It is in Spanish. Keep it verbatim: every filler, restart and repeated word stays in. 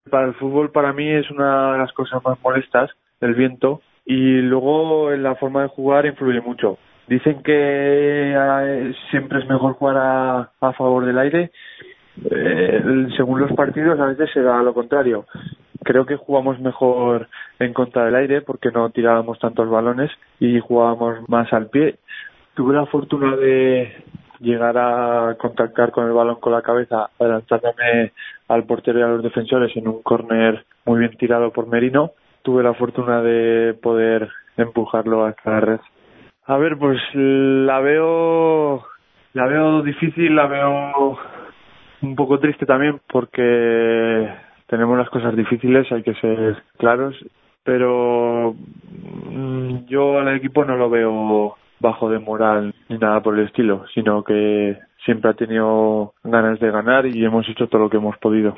Para el fútbol, para mí, es una de las cosas más molestas, el viento, y luego en la forma de jugar influye mucho. Dicen que eh, siempre es mejor jugar a, a favor del aire. Eh, según los partidos, a veces se da lo contrario. Creo que jugamos mejor en contra del aire porque no tirábamos tantos balones y jugábamos más al pie. Tuve la fortuna de llegar a contactar con el balón con la cabeza, adelantándome al portero y a los defensores en un córner muy bien tirado por Merino. Tuve la fortuna de poder empujarlo hasta la red. A ver, pues la veo, la veo difícil, la veo un poco triste también porque tenemos las cosas difíciles, hay que ser claros, pero mmm, yo al equipo no lo veo bajo de moral ni nada por el estilo, sino que siempre ha tenido ganas de ganar y hemos hecho todo lo que hemos podido.